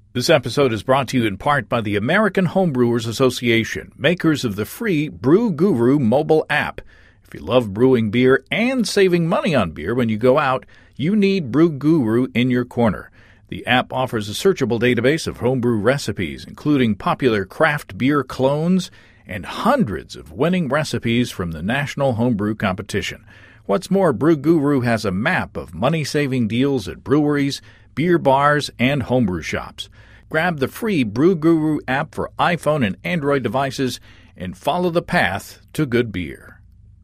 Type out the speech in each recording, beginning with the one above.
This episode is brought to you in part by the American Homebrewers Association, makers of the free Brew Guru mobile app. If you love brewing beer and saving money on beer when you go out, you need Brew Guru in your corner. The app offers a searchable database of homebrew recipes, including popular craft beer clones and hundreds of winning recipes from the National Homebrew Competition. What's more, Brew Guru has a map of money-saving deals at breweries, beer bars, and homebrew shops. Grab the free Brew Guru app for iPhone and Android devices and follow the path to good beer.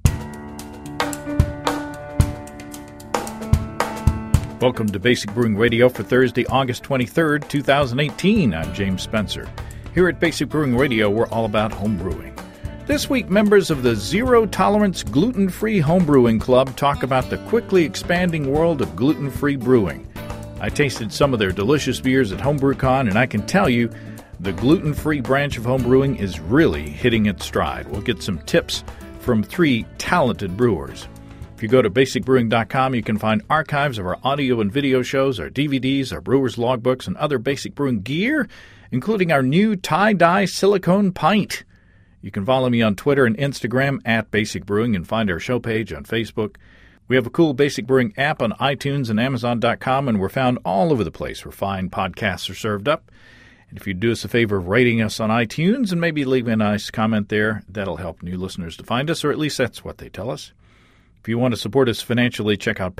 Welcome to Basic Brewing Radio for Thursday, August 23rd, 2018. I'm James Spencer. Here at Basic Brewing Radio, we're all about home brewing. This week, members of the Zero Tolerance Gluten-Free Homebrewing Club talk about the quickly expanding world of gluten-free brewing. I tasted some of their delicious beers at HomebrewCon, and I can tell you the gluten-free branch of homebrewing is really hitting its stride. We'll get some tips from three talented brewers. If you go to basicbrewing.com, you can find archives of our audio and video shows, our DVDs, our brewer's logbooks, and other basic brewing gear, including our new tie-dye silicone pint. You can follow me on Twitter and Instagram at Basic Brewing and find our show page on Facebook. We have a cool Basic Brewing app on iTunes and Amazon.com, and we're found all over the place where fine podcasts are served up. And if you'd do us a favor of rating us on iTunes and maybe leave a nice comment there, that'll help new listeners to find us, or at least that's what they tell us. If you want to support us financially, check out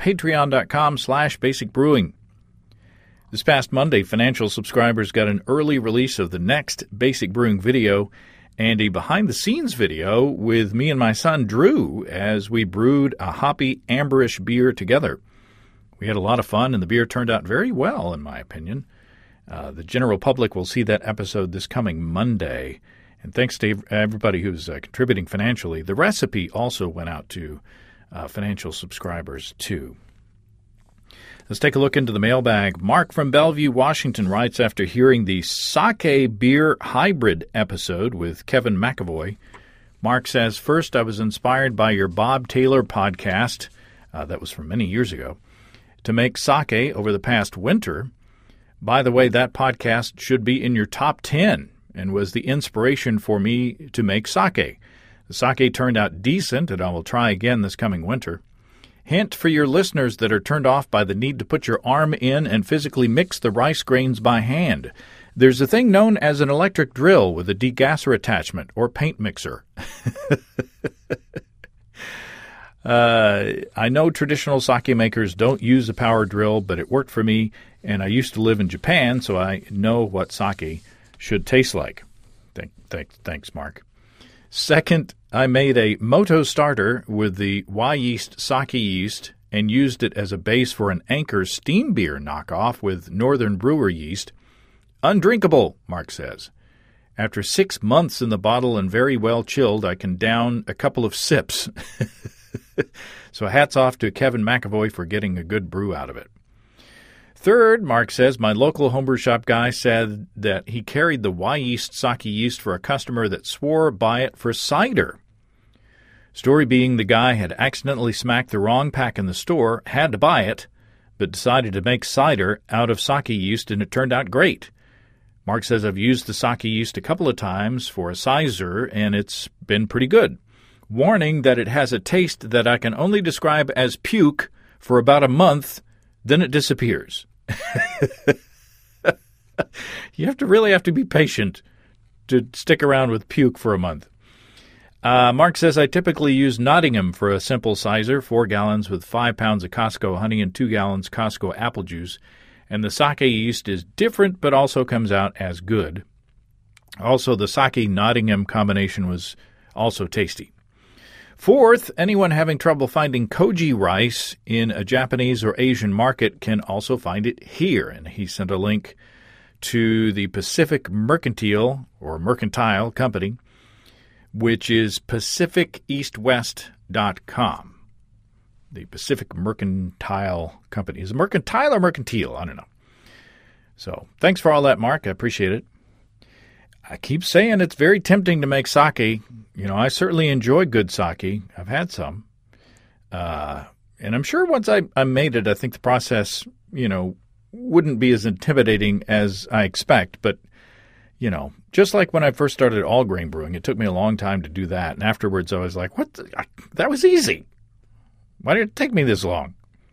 patreon.com/basicbrewing. This past Monday, financial subscribers got an early release of the next Basic Brewing video and a behind-the-scenes video with me and my son, Drew, as we brewed a hoppy, amberish beer together. We had a lot of fun, and the beer turned out very well, in my opinion. The general public will see that episode this coming Monday. And thanks to everybody who's contributing financially. The recipe also went out to financial subscribers, too. Let's take a look into the mailbag. Mark from Bellevue, Washington writes, after hearing the sake beer hybrid episode with Kevin McAvoy, Mark says, first, I was inspired by your Bob Taylor podcast, that was from many years ago, to make sake over the past winter. By the way, that podcast should be in your top 10 and was the inspiration for me to make sake. The sake turned out decent, and I will try again this coming winter. Hint for your listeners that are turned off by the need to put your arm in and physically mix the rice grains by hand. There's a thing known as an electric drill with a degasser attachment or paint mixer. I know traditional sake makers don't use a power drill, but it worked for me, and I used to live in Japan, so I know what sake should taste like. Thanks, Mark. Second, I made a Moto starter with the Y-Yeast sake yeast and used it as a base for an Anchor steam beer knockoff with Northern Brewer yeast. Undrinkable, Mark says. After 6 months in the bottle and very well chilled, I can down a couple of sips. So hats off to Kevin McAvoy for getting a good brew out of it. Third, Mark says, my local homebrew shop guy said that he carried the Y-Yeast sake yeast for a customer that swore by it for cider. Story being the guy had accidentally smacked the wrong pack in the store, had to buy it, but decided to make cider out of sake yeast, and it turned out great. Mark says, I've used the sake yeast a couple of times for a sizer, and it's been pretty good. Warning that it has a taste that I can only describe as puke for about a month, then it disappears. You really have to be patient to stick around with puke for a month. Mark says, I typically use Nottingham for a simple sizer, 4 gallons with 5 pounds of Costco honey and 2 gallons Costco apple juice. And the sake yeast is different, but also comes out as good. Also, the sake Nottingham combination was also tasty. Fourth, anyone having trouble finding koji rice in a Japanese or Asian market can also find it here. And he sent a link to the Pacific Mercantile Company, which is pacificeastwest.com. The Pacific Mercantile Company. Is it mercantile or mercantile? I don't know. So thanks for all that, Mark. I appreciate it. I keep saying it's very tempting to make sake. You know, I certainly enjoy good sake. I've had some. And I'm sure once I made it, I think the process, wouldn't be as intimidating as I expect, but, you know, just like when I first started all grain brewing, it took me a long time to do that. And afterwards, I was like, that was easy. Why did it take me this long?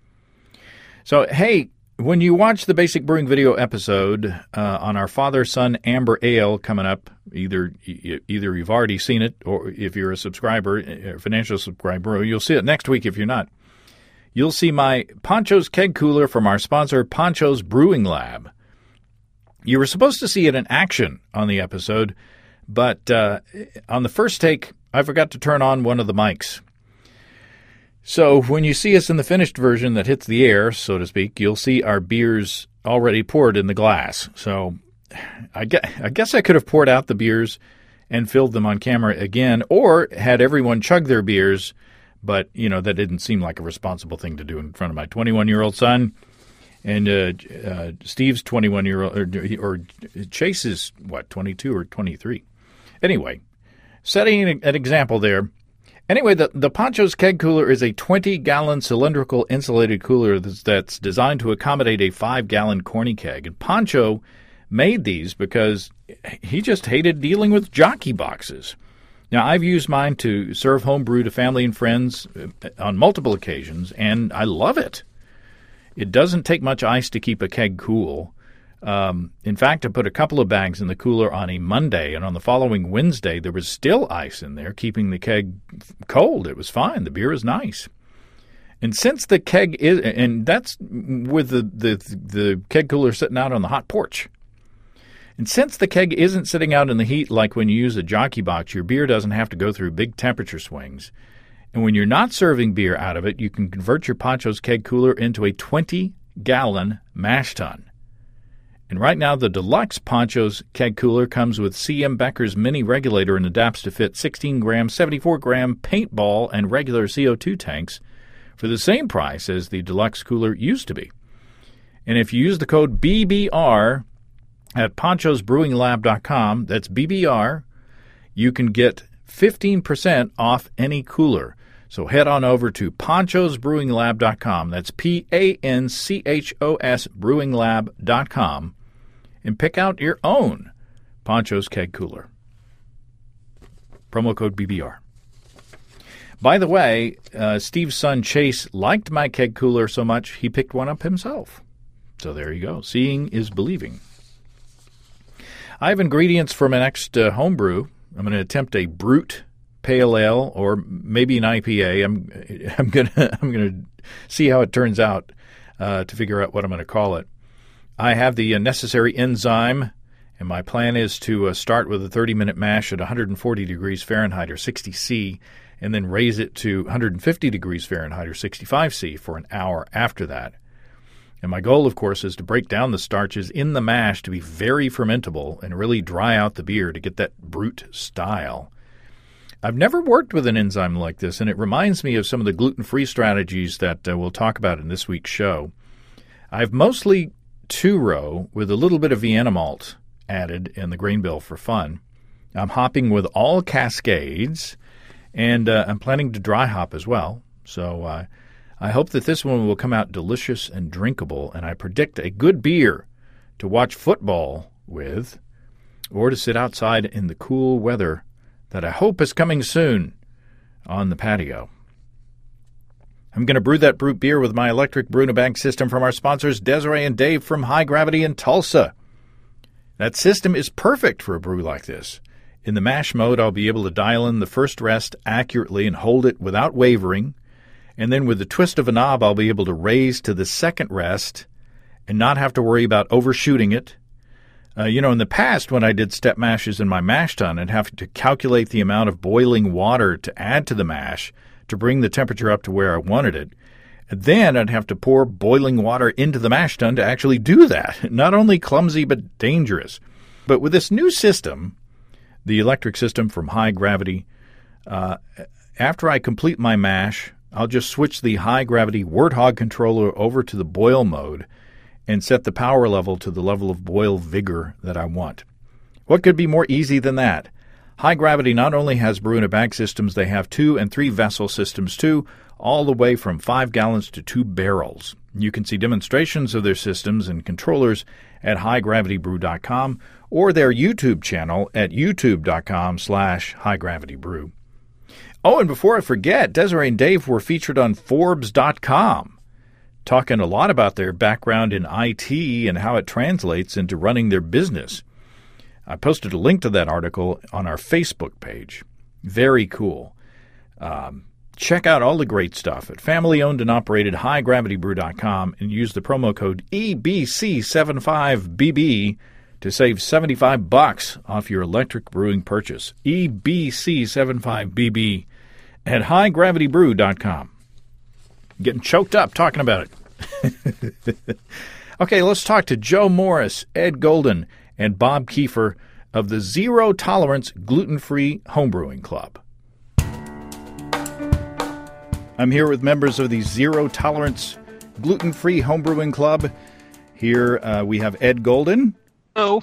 So, hey, when you watch the Basic Brewing video episode on our father-son amber ale coming up, either you've already seen it, or if you're a subscriber, a financial subscriber, you'll see it next week if you're not. You'll see my Pancho's keg cooler from our sponsor, Pancho's Brewing Lab. You were supposed to see it in action on the episode, but on the first take, I forgot to turn on one of the mics. So when you see us in the finished version that hits the air, so to speak, you'll see our beers already poured in the glass. So I guess I could have poured out the beers and filled them on camera again, or had everyone chug their beers, but, you know, that didn't seem like a responsible thing to do in front of my 21-year-old son. And Steve's 21-year-old, or Chase is, 22 or 23? Anyway, setting an example there. Anyway, the Pancho's keg cooler is a 20-gallon cylindrical insulated cooler that's designed to accommodate a 5-gallon corny keg. And Pancho made these because he just hated dealing with jockey boxes. Now, I've used mine to serve home brew to family and friends on multiple occasions, and I love it. It doesn't take much ice to keep a keg cool. In fact, I put a couple of bags in the cooler on a Monday, and on the following Wednesday, there was still ice in there, keeping the keg cold. It was fine. The beer is nice. And since the keg is, and that's with the keg cooler sitting out on the hot porch. And since the keg isn't sitting out in the heat like when you use a jockey box, your beer doesn't have to go through big temperature swings. And when you're not serving beer out of it, you can convert your Pancho's keg cooler into a 20-gallon mash tun. And right now, the deluxe Pancho's keg cooler comes with C.M. Becker's mini regulator and adapts to fit 16-gram, 74-gram paintball and regular CO2 tanks for the same price as the deluxe cooler used to be. And if you use the code BBR at panchosbrewinglab.com, that's BBR, you can get 15% off any cooler. So head on over to panchosbrewinglab.com, that's Panchos brewinglab.com, and pick out your own Pancho's keg cooler. Promo code BBR. By the way, Steve's son Chase liked my keg cooler so much he picked one up himself. So there you go. Seeing is believing. I have ingredients for my next homebrew. I'm going to attempt a Brut Pale Ale or maybe an IPA. I'm gonna see how it turns out to figure out what I'm going to call it. I have the necessary enzyme, and my plan is to start with a 30-minute mash at 140 degrees Fahrenheit or 60 C, and then raise it to 150 degrees Fahrenheit or 65 C for an hour after that. And my goal, of course, is to break down the starches in the mash to be very fermentable and really dry out the beer to get that Brut style. I've never worked with an enzyme like this, and it reminds me of some of the gluten-free strategies that we'll talk about in this week's show. I've mostly two-row with a little bit of Vienna malt added in the grain bill for fun. I'm hopping with all Cascades, and I'm planning to dry hop as well. So I hope that this one will come out delicious and drinkable, and I predict a good beer to watch football with or to sit outside in the cool weather that I hope is coming soon on the patio. I'm going to brew that Brut beer with my electric brew-in-a-bag system from our sponsors Desiree and Dave from High Gravity in Tulsa. That system is perfect for a brew like this. In the mash mode, I'll be able to dial in the first rest accurately and hold it without wavering. And then with the twist of a knob, I'll be able to raise to the second rest and not have to worry about overshooting it. In the past, when I did step mashes in my mash tun, I'd have to calculate the amount of boiling water to add to the mash to bring the temperature up to where I wanted it. And then I'd have to pour boiling water into the mash tun to actually do that. Not only clumsy, but dangerous. But with this new system, the electric system from High Gravity, after I complete my mash, I'll just switch the High Gravity Warthog controller over to the boil mode and set the power level to the level of boil vigor that I want. What could be more easy than that? High Gravity not only has brew-in-a-bag systems, they have 2- and 3-vessel systems too, all the way from 5 gallons to 2 barrels. You can see demonstrations of their systems and controllers at HighGravityBrew.com or their YouTube channel at youtube.com/HighGravityBrew. Oh, and before I forget, Desiree and Dave were featured on Forbes.com, talking a lot about their background in IT and how it translates into running their business. I posted a link to that article on our Facebook page. Very cool. Check out all the great stuff at family-owned and operated HighGravityBrew.com and use the promo code EBC75BB to save $75 off your electric brewing purchase. EBC75BB at HighGravityBrew.com. Getting choked up talking about it. Okay, let's talk to Joe Morris, Ed Golden, and Bob Kiefer of the Zero Tolerance Gluten-Free Homebrewing Club. I'm here with members of the Zero Tolerance Gluten-Free Homebrewing Club. Here we have Ed Golden. Hello.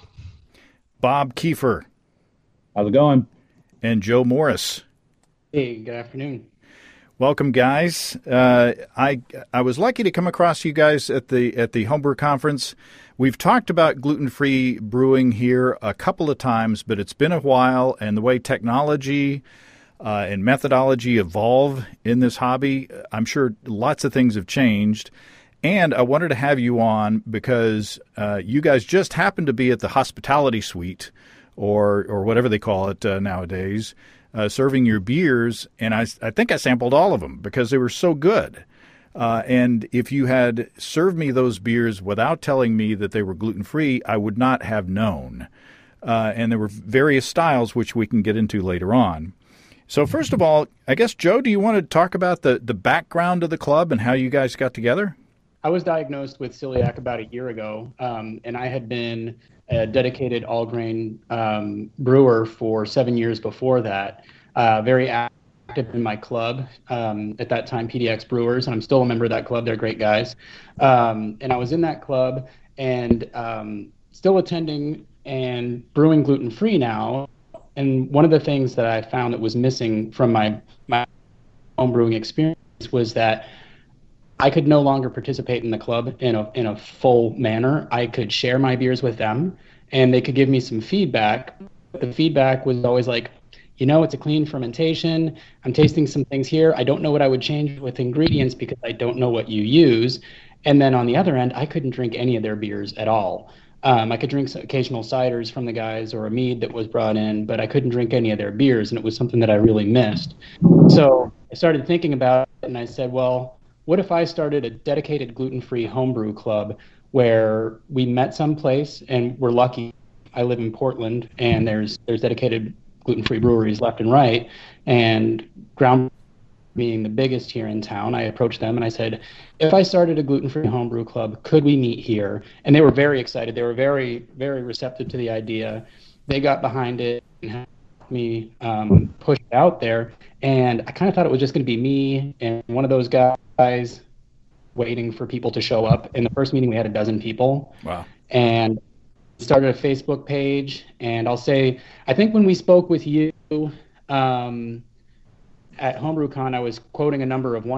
Bob Kiefer. How's it going? And Joe Morris. Hey, good afternoon. Welcome, guys. I was lucky to come across you guys at the Homebrew Conference. We've talked about gluten-free brewing here a couple of times, but it's been a while, and the way technology and methodology evolve in this hobby, I'm sure lots of things have changed. And I wanted to have you on because you guys just happened to be at the hospitality suite, or whatever they call it nowadays, serving your beers, and I think I sampled all of them because they were so good. And if you had served me those beers without telling me that they were gluten-free, I would not have known. And there were various styles, which we can get into later on. So first of all, I guess, Joe, do you want to talk about the background of the club and how you guys got together? I was diagnosed with celiac about a year ago, and I had been a dedicated all-grain brewer for 7 years before that, very active in my club, at that time, PDX Brewers, and I'm still a member of that club. They're great guys. And I was in that club and still attending and brewing gluten-free now. And one of the things that I found that was missing from my home brewing experience was that I could no longer participate in the club in a full manner. I could share my beers with them, and they could give me some feedback. The feedback was always like, it's a clean fermentation. I'm tasting some things here. I don't know what I would change with ingredients because I don't know what you use. And then on the other end, I couldn't drink any of their beers at all. I could drink occasional ciders from the guys or a mead that was brought in, but I couldn't drink any of their beers, and it was something that I really missed. So I started thinking about it, and I said, well, what if I started a dedicated gluten-free homebrew club where we met someplace, and we're lucky. I live in Portland, and there's dedicated gluten-free breweries left and right, and Ground being the biggest here in town, I approached them and I said, if I started a gluten-free homebrew club, could we meet here? And they were very excited. They were very, very receptive to the idea. They got behind it and helped me push it out there. And I kind of thought it was just going to be me and one of those guys waiting for people to show up. In the first meeting, we had 12 people. Wow. And started a Facebook page. And I'll say, I think when we spoke with you, at HomebrewCon, I was quoting a number of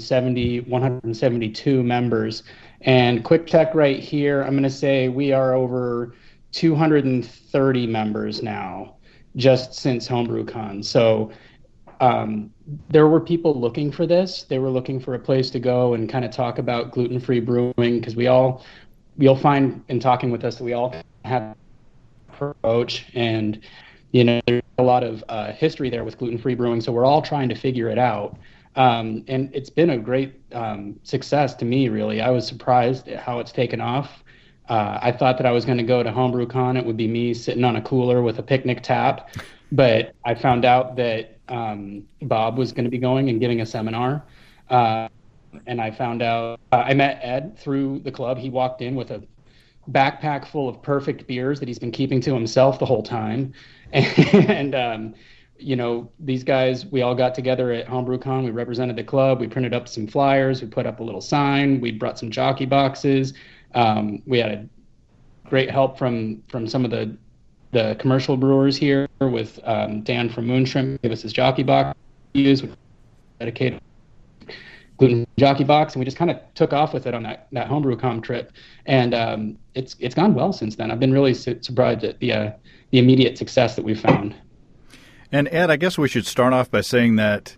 172 members. And quick check right here, I'm going to say we are over 230 members now, just since HomebrewCon. So there were people looking for this. They were looking for a place to go and kind of talk about gluten-free brewing, because you'll find in talking with us that we all have an approach, and there's a lot of history there with gluten-free brewing, so we're all trying to figure it out. And it's been a great success to me, really. I was surprised at how it's taken off. I thought that I was going to go to HomebrewCon. It would be me sitting on a cooler with a picnic tap, but I found out that Bob was going to be going and giving a seminar. And I found out, I met Ed through the club. He walked in with a backpack full of perfect beers that he's been keeping to himself the whole time. And, these guys, we all got together at HomebrewCon. We represented the club. We printed up some flyers. We put up a little sign. We brought some jockey boxes. We had a great help from some of the commercial brewers here with Dan from Moonshrimp gave us his jockey box. We used dedicated gluten jockey box, and we just kind of took off with it on that HomebrewCon trip, and it's gone well since then. I've been really surprised at the immediate success that we've found. And Ed, I guess we should start off by saying that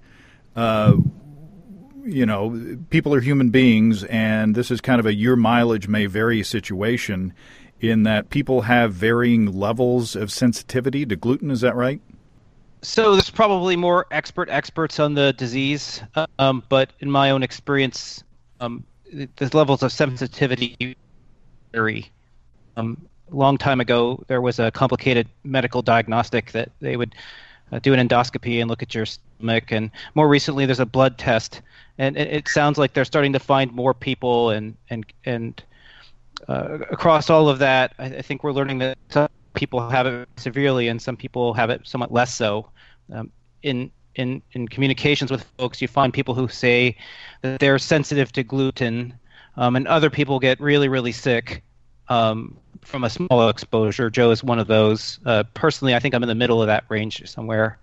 people are human beings, and this is kind of a your mileage may vary situation in that people have varying levels of sensitivity to gluten. Is that right? So there's probably more experts on the disease, but in my own experience, the levels of sensitivity vary. A long time ago, there was a complicated medical diagnostic that they would do an endoscopy and look at your stomach, and more recently there's a blood test, and it sounds like they're starting to find more people, and across all of that, I think we're learning that some people have it severely and some people have it somewhat less so. In communications with folks, you find people who say that they're sensitive to gluten, and other people get really, really sick from a small exposure. Joe is one of those. Personally, I think I'm in the middle of that range somewhere.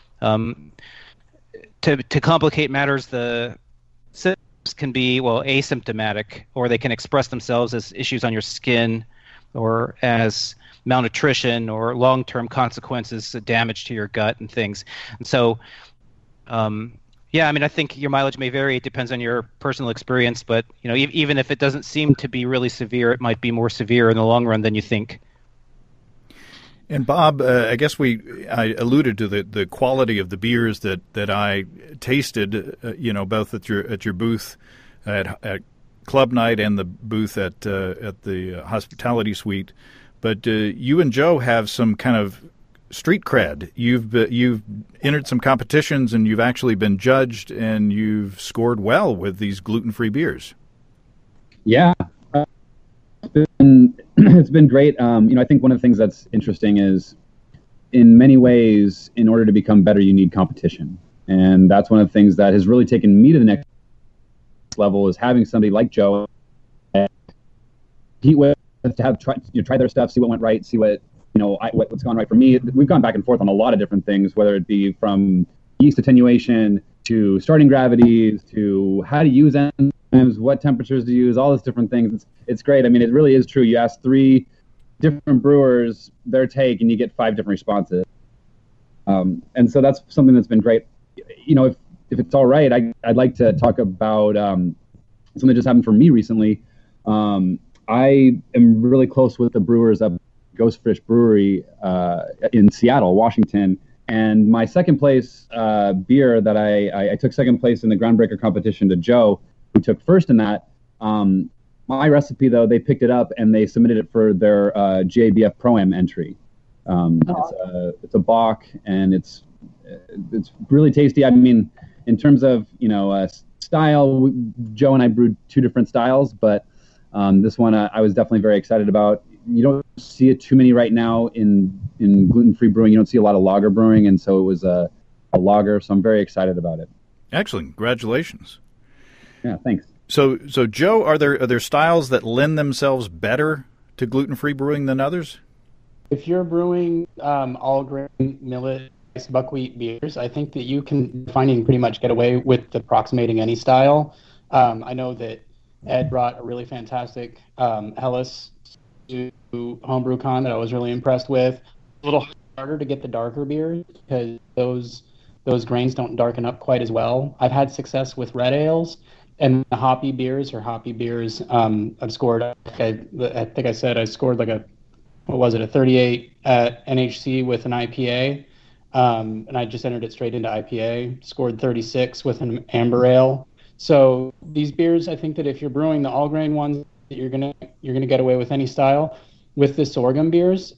To complicate matters, the symptoms can be, asymptomatic, or they can express themselves as issues on your skin or as malnutrition or long-term consequences, damage to your gut and things. And so, I think your mileage may vary. It depends on your personal experience, but even if it doesn't seem to be really severe, it might be more severe in the long run than you think. And Bob, I guess I alluded to the quality of the beers that I tasted, both at your booth at Club Night and the booth at the Hospitality Suite. But you and Joe have some kind of street cred. You've entered some competitions and you've actually been judged and you've scored well with these gluten-free beers. Yeah, it's been great. I think one of the things that's interesting is, in many ways, in order to become better, you need competition, and that's one of the things that has really taken me to the next level, is having somebody like Joe compete with, to have try their stuff, see what went right, see what's gone right for me. We've gone back and forth on a lot of different things, whether it be from yeast attenuation to starting gravities to how to use enzymes, what temperatures to use, all those different things. It's great. I mean, it really is true. You ask 3 different brewers their take, and you get 5 different responses. And so that's something that's been great. If it's all right, I'd like to talk about something that just happened for me recently. I am really close with the brewers up Ghost Fish Brewery in Seattle, Washington. And my second place beer that I took second place in the Groundbreaker competition to Joe, who took first in that. My recipe, though, they picked it up and they submitted it for their GABF Pro-Am entry. It's a Bock, and it's really tasty. I mean, in terms of style, Joe and I brewed 2 different styles, but this one I was definitely very excited about. You don't see it too many right now in gluten-free brewing. You don't see a lot of lager brewing, and so it was a lager, so I'm very excited about it. Excellent. Congratulations. Yeah, thanks. So Joe, are there styles that lend themselves better to gluten-free brewing than others? If you're brewing all grain millet buckwheat beers, I think that you can pretty much get away with approximating any style. I know that Ed brought a really fantastic Helles to HomebrewCon that I was really impressed with. A little harder to get the darker beers because those grains don't darken up quite as well. I've had success with red ales, and the hoppy beers, I've scored. I think I said I scored like a 38 at NHC with an IPA, and I just entered it straight into IPA. Scored 36 with an amber ale. So these beers, I think that if you're brewing the all grain ones, you're gonna get away with any style. With the sorghum beers,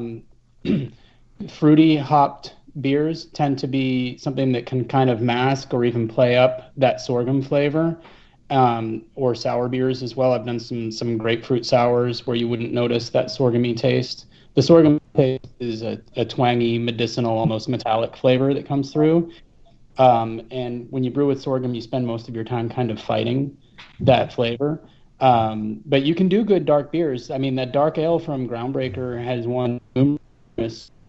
fruity hopped beers tend to be something that can kind of mask or even play up that sorghum flavor, or sour beers as well. I've done some grapefruit sours where you wouldn't notice that sorghum-y taste. The sorghum taste is a twangy, medicinal, almost metallic flavor that comes through. And when you brew with sorghum, you spend most of your time kind of fighting that flavor. But you can do good dark beers. I mean, that dark ale from Groundbreaker has won numerous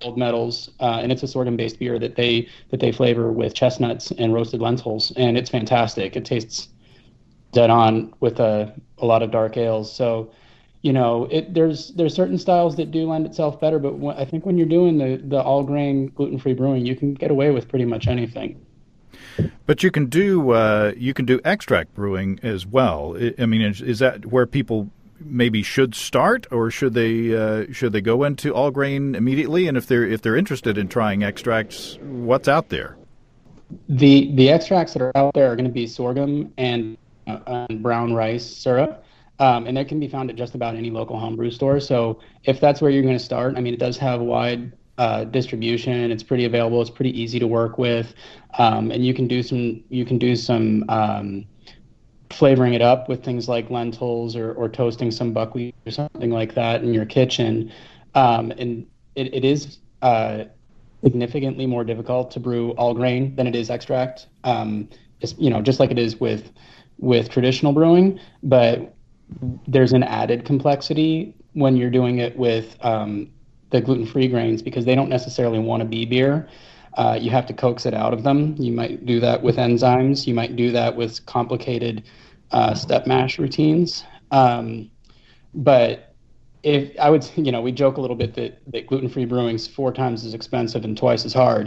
gold medals, and it's a sorghum-based beer that they flavor with chestnuts and roasted lentils, and it's fantastic. It tastes dead on with a lot of dark ales. So, there's certain styles that do lend itself better, but I think when you're doing the all grain gluten-free brewing, you can get away with pretty much anything. But you can do extract brewing as well. I mean, is that where people maybe should start, or should they go into all grain immediately? And if they're interested in trying extracts, what's out there? The extracts that are out there are going to be sorghum and brown rice syrup, and that can be found at just about any local homebrew store. So if that's where you're going to start, I mean, it does have wide distribution. It's pretty available. It's pretty easy to work with, and you can do some flavoring it up with things like lentils or toasting some buckwheat or something like that in your kitchen. And it is significantly more difficult to brew all grain than it is extract. Just like it is with traditional brewing, but there's an added complexity when you're doing it with the gluten-free grains, because they don't necessarily want to be beer. You have to coax it out of them. You might do that with enzymes. You might do that with complicated step mash routines. But if I would, we joke a little bit that gluten-free brewing's 4 times as expensive and twice as hard.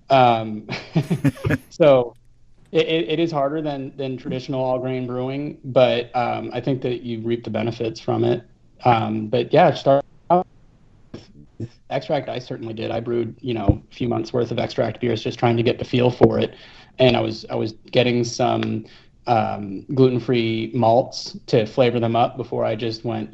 So it is harder than traditional all grain brewing, but I think that you reap the benefits from it. But yeah, start out with extract. I certainly did. I brewed, a few months worth of extract beers, just trying to get the feel for it. And I was getting some gluten-free malts to flavor them up before I just went,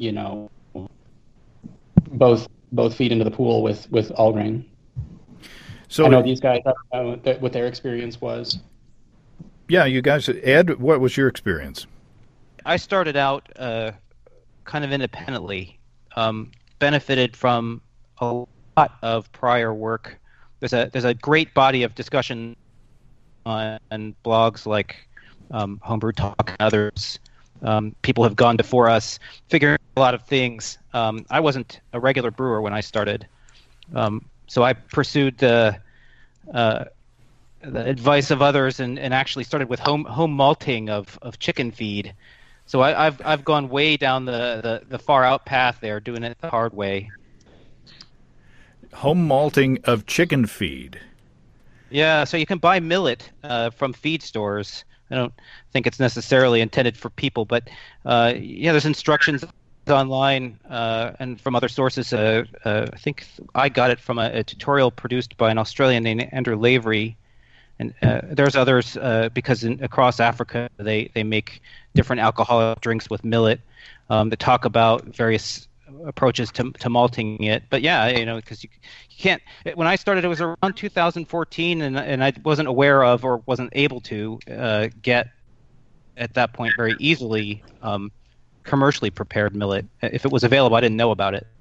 both feet into the pool with all grain. So I know these guys, I don't know what their experience was. Yeah, you guys, Ed, what was your experience? I started out kind of independently, benefited from a lot of prior work. There's a great body of discussion on blogs like Homebrew Talk and others. People have gone before us, figuring a lot of things. I wasn't a regular brewer when I started, so I pursued the advice of others and actually started with home malting of chicken feed. So I've gone way down the far out path there, doing it the hard way. Home malting of chicken feed. Yeah, so you can buy millet from feed stores. I don't think it's necessarily intended for people, but there's instructions online and from other sources. I think I got it from a tutorial produced by an Australian named Andrew Lavery, and there's others because across Africa they make different alcoholic drinks with millet that talk about various approaches to malting it. But yeah, because you can't. When I started, it was around 2014, and I wasn't aware of or wasn't able to get at that point very easily commercially prepared millet. If it was available, I didn't know about it.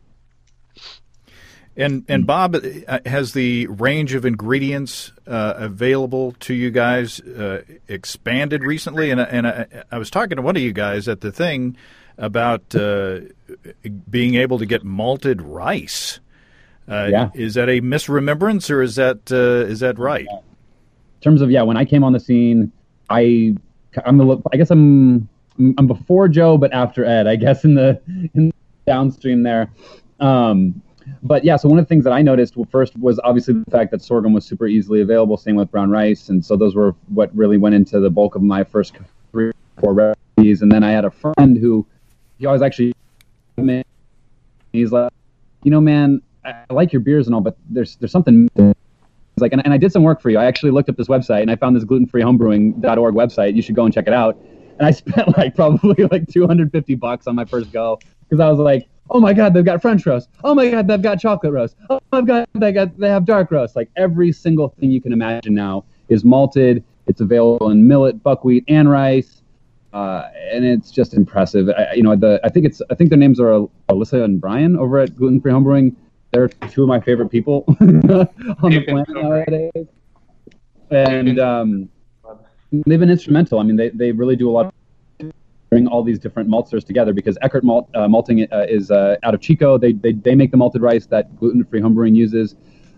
And Bob, has the range of ingredients available to you guys expanded recently? And I was talking to one of you guys at the thing about being able to get malted rice. Is that a misremembrance, or is that right? In terms of when I came on the scene, I guess I'm before Joe, but after Ed, I guess in the downstream there. But yeah, so one of the things that I noticed first was obviously the fact that sorghum was super easily available, same with brown rice, and so those were what really went into the bulk of my first 3 or 4 recipes. And then I had a friend who he always actually, he's like, man, I like your beers and all, but there's something. He's like, and I did some work for you. I actually looked up this website and I found this glutenfreehomebrewing.org website. You should go and check it out. And I spent probably $250 on my first go, because I was like, oh my God, they've got French roast. Oh my God, they've got chocolate roast. Oh my God, they have dark roast. Every single thing you can imagine now is malted. It's available in millet, buckwheat, and rice, and it's just impressive. I think their names are Alyssa and Brian over at Gluten Free Homebrewing. They're 2 of my favorite people on the planet nowadays, and they've been instrumental. I mean, they really do a lot. Bring all these different maltsters together, because Eckert malting is out of Chico. They make the malted rice that Gluten Free Homebrewing uses.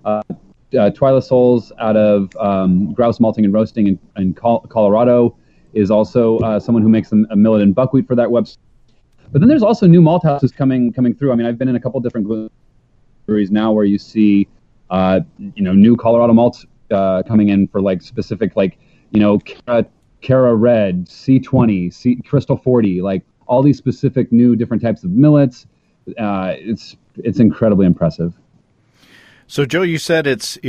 Twyla Souls out of Grouse Malting and Roasting in Colorado is also someone who makes a millet and buckwheat for that website. But then there's also new malt houses coming through. I mean, I've been in a couple different breweries now where you see, new Colorado malts coming in for like specific, like, Cara Red, C20, Crystal 40, like all these specific new different types of millets. It's incredibly impressive. So, Joe, you said it's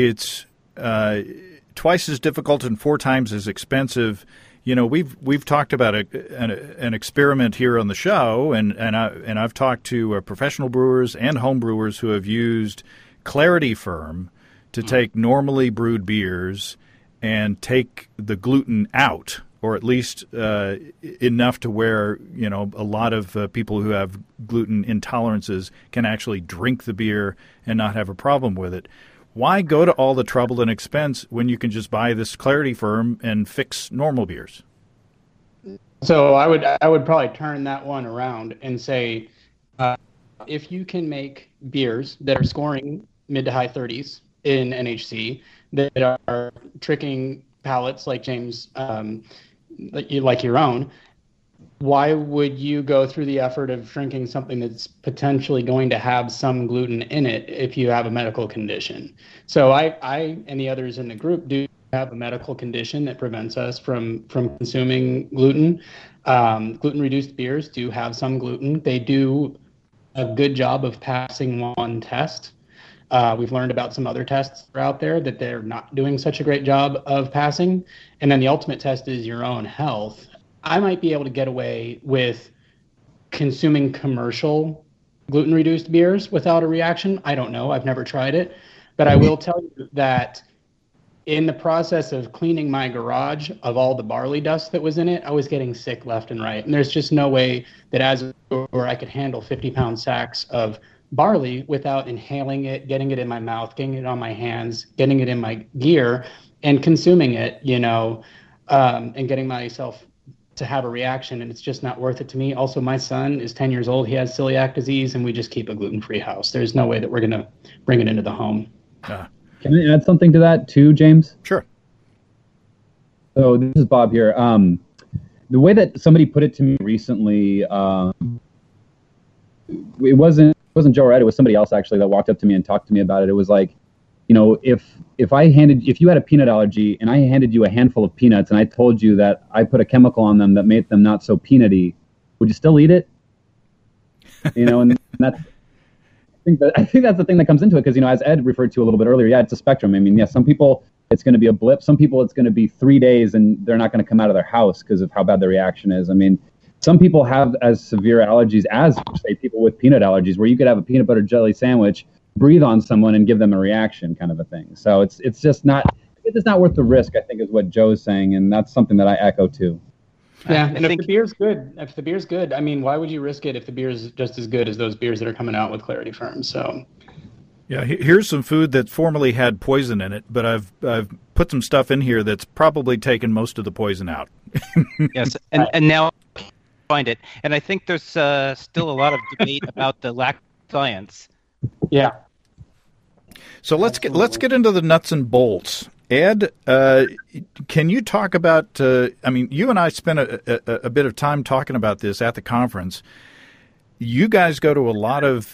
twice as difficult and 4 times as expensive. We've talked about an experiment here on the show, and I've talked to professional brewers and home brewers who have used Clarity Firm to take normally brewed beers and take the gluten out, or at least enough to where a lot of people who have gluten intolerances can actually drink the beer and not have a problem with it. Why go to all the trouble and expense when you can just buy this Clarity Firm and fix normal beers? So I would probably turn that one around and say, if you can make beers that are scoring mid to high 30s in NHC that are tricking palates like James, like your own, why would you go through the effort of drinking something that's potentially going to have some gluten in it if you have a medical condition? So I and the others in the group do have a medical condition that prevents us from consuming gluten. Gluten-reduced beers do have some gluten. They do a good job of passing one test. We've learned about some other tests that are out there that they're not doing such a great job of passing. And then the ultimate test is your own health. I might be able to get away with consuming commercial gluten-reduced beers without a reaction. I don't know. I've never tried it. But I will tell you that in the process of cleaning my garage of all the barley dust that was in it, I was getting sick left and right. And there's just no way that as a brewer I could handle 50-pound sacks of barley without inhaling it, getting it in my mouth, getting it on my hands, getting it in my gear, and consuming it, and getting myself to have a reaction, and it's just not worth it to me. Also, my son is 10 years old. He has celiac disease, and we just keep a gluten-free house. There's no way that we're going to bring it into the home. Can I add something to that too, James? Sure. So this is Bob here. The way that somebody put it to me recently, it wasn't Joe Red, it was somebody else actually that walked up to me and talked to me about it. It was like, if you had a peanut allergy and I handed you a handful of peanuts and I told you that I put a chemical on them that made them not so peanutty, would you still eat it? And that's, I think that's the thing that comes into it, because as Ed referred to a little bit earlier, it's a spectrum. I mean, some people it's going to be a blip. Some people it's going to be 3 days and they're not going to come out of their house because of how bad the reaction is. I mean, some people have as severe allergies as, say, people with peanut allergies, where you could have a peanut butter jelly sandwich, breathe on someone, and give them a reaction, kind of a thing. So it's just not worth the risk, I think, is what Joe's saying, and that's something that I echo too. Yeah, and if the beer's good, I mean, why would you risk it if the beer is just as good as those beers that are coming out with Clarity Firm? So, yeah, here's some food that formerly had poison in it, but I've put some stuff in here that's probably taken most of the poison out. Yes, and now find it, and I think there's still a lot of debate about the lack of science. Yeah. So let's get into the nuts and bolts. Ed, can you talk about? I mean, you and I spent a bit of time talking about this at the conference. You guys go to a lot of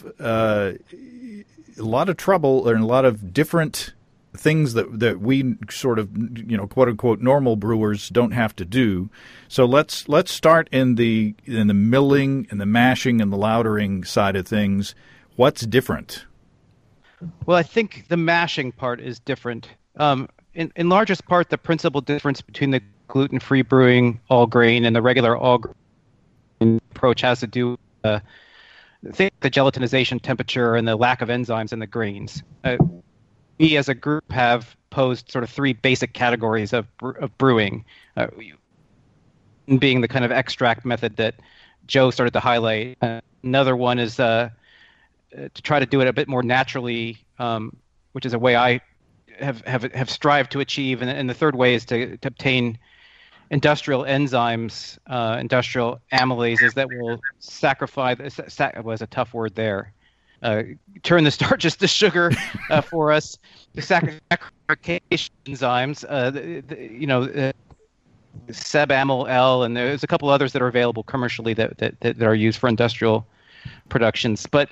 trouble and a lot of different things that we sort of, quote unquote, normal brewers don't have to do. So let's start in the milling and the mashing and the lautering side of things. What's different? Well, I think the mashing part is different. In largest part, the principal difference between the gluten-free brewing all grain and the regular all grain approach has to do with the gelatinization temperature and the lack of enzymes in the grains. We as a group have posed sort of three basic categories of brewing, being the kind of extract method that Joe started to highlight. Another one is to try to do it a bit more naturally, which is a way I have strived to achieve, and the third way is to obtain industrial enzymes, industrial amylases that will sacrifice. Was a tough word there. turn the starches to sugar for us. The saccharification enzymes, Seb-Amyl L, and there's a couple others that are available commercially that are used for industrial productions. But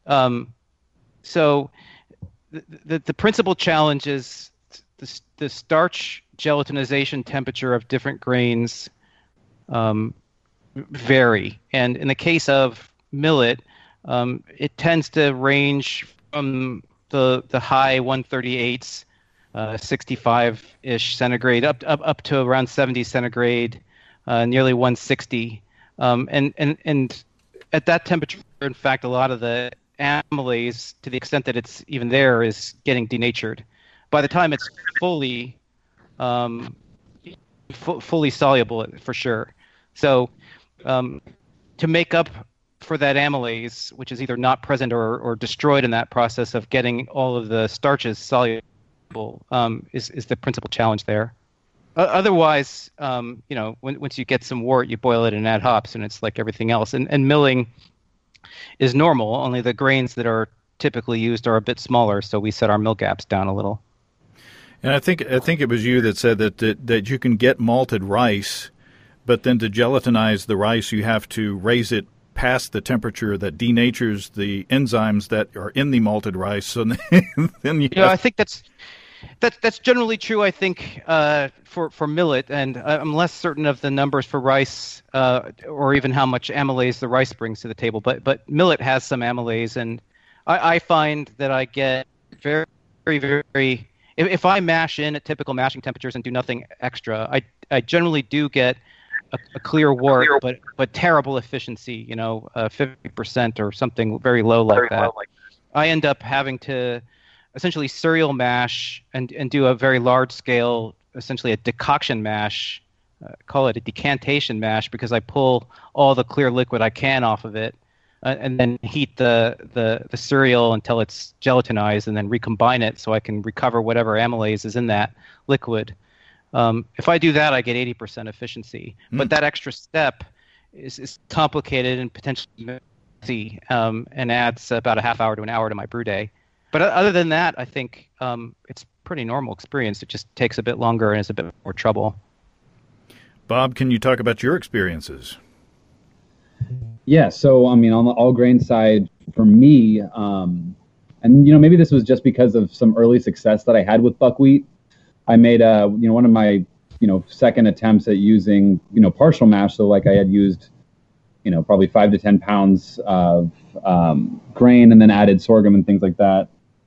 so the principal challenge is the starch gelatinization temperature of different grains vary, and in the case of millet, it tends to range from the high 138s, 65-ish centigrade, up to around 70 centigrade, nearly 160, and at that temperature, in fact, a lot of the amylase, to the extent that it's even there, is getting denatured. By the time it's fully soluble, for sure. So to make up for that amylase, which is either not present or destroyed in that process of getting all of the starches soluble, is the principal challenge there. Otherwise, once you get some wort, you boil it and add hops, and it's like everything else. And milling is normal, only the grains that are typically used are a bit smaller, so we set our mill gaps down a little. And I think it was you that said that you can get malted rice, but then to gelatinize the rice, you have to raise it past the temperature that denatures the enzymes that are in the malted rice. So then I think that's generally true. I think for millet, and I'm less certain of the numbers for rice or even how much amylase the rice brings to the table. But millet has some amylase, and I find that I get very, very, very. If I mash in at typical mashing temperatures and do nothing extra, I generally do get a clear wort, but terrible efficiency. 50% or something very low like that. I end up having to essentially serial mash and do a very large scale, essentially a decoction mash, call it a decantation mash, because I pull all the clear liquid I can off of it, and then heat the cereal until it's gelatinized, and then recombine it so I can recover whatever amylase is in that liquid. If I do that, I get 80% efficiency. But that extra step is complicated and potentially messy, and adds about a half hour to an hour to my brew day. But other than that, I think it's pretty normal experience. It just takes a bit longer and is a bit more trouble. Bob, can you talk about your experiences? Yeah, so on the all grain side, for me, and maybe this was just because of some early success that I had with buckwheat. I made one of my second attempts at using partial mash. So like I had used probably 5 to 10 pounds of grain and then added sorghum and things like that.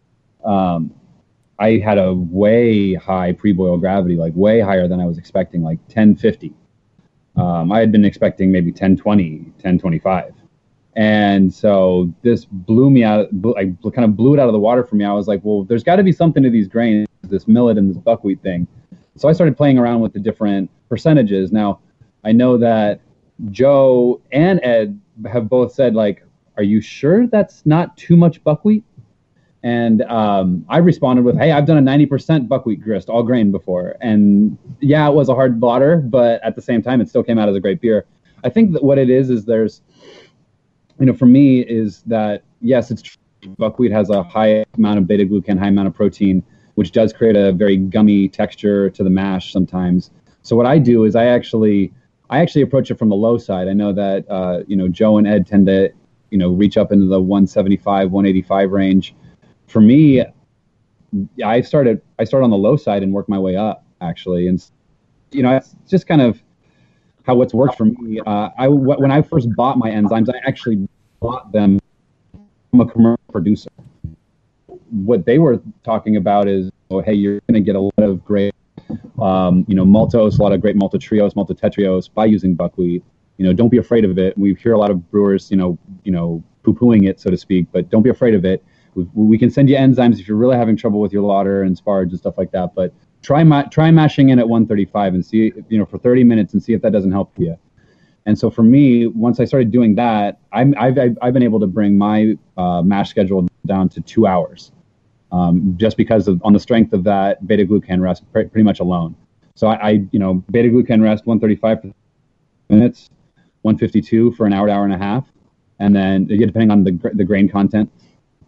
I had a way high pre-boil gravity, like way higher than I was expecting, like 1050. I had been expecting maybe 1020, 1025. And so this blew me out, kind of blew it out of the water for me. I was like, well, there's got to be something to these grains, this millet and this buckwheat thing. So I started playing around with the different percentages. Now, I know that Joe and Ed have both said, like, are you sure that's not too much buckwheat? And I responded with, hey, I've done a 90% buckwheat grist, all grain before. And yeah, it was a hard blotter, but at the same time, it still came out as a great beer. I think that what it is there's, for me is that, yes, it's true. Buckwheat has a high amount of beta-glucan, high amount of protein, which does create a very gummy texture to the mash sometimes. So what I do is I actually approach it from the low side. I know that, Joe and Ed tend to, reach up into the 175, 185 range. For me, I started on the low side and worked my way up, actually. And, it's just kind of how what's worked for me. When I first bought my enzymes, I actually bought them from a commercial producer. What they were talking about is, hey, you're going to get a lot of great, maltose, a lot of great maltotriose, maltotetriose by using buckwheat. Don't be afraid of it. We hear a lot of brewers, poo-pooing it, so to speak, but don't be afraid of it. We can send you enzymes if you're really having trouble with your lauter and sparge and stuff like that. But try mashing in at 135 and see, for 30 minutes and see if that doesn't help you. And so for me, once I started doing that, I've been able to bring my mash schedule down to 2 hours, just because on the strength of that beta-glucan rest pretty much alone. So I beta-glucan rest 135 for minutes, 152 for an hour, hour and a half, and then depending on the grain content.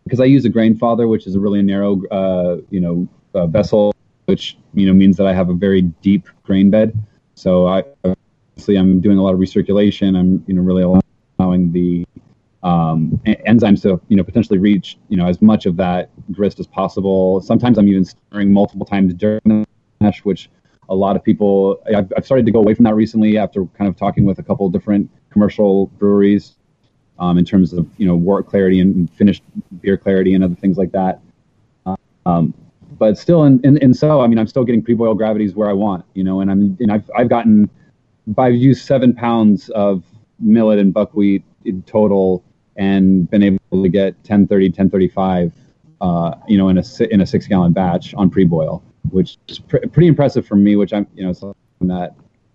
because I use a grain father, which is a really narrow, vessel, which means that I have a very deep grain bed. So I'm doing a lot of recirculation. I'm really allowing the enzymes to potentially reach as much of that grist as possible. Sometimes I'm even stirring multiple times during the mash, which a lot of people, I've started to go away from that recently after kind of talking with a couple of different commercial breweries in terms of wort clarity and finished beer clarity and other things like that. But still, and so I'm still getting pre-boil gravities where I want, and I've used 7 pounds of millet and buckwheat in total, and been able to get 1030, 1035, in a 6-gallon batch on pre-boil, which is pretty impressive for me. Which I'm, something that,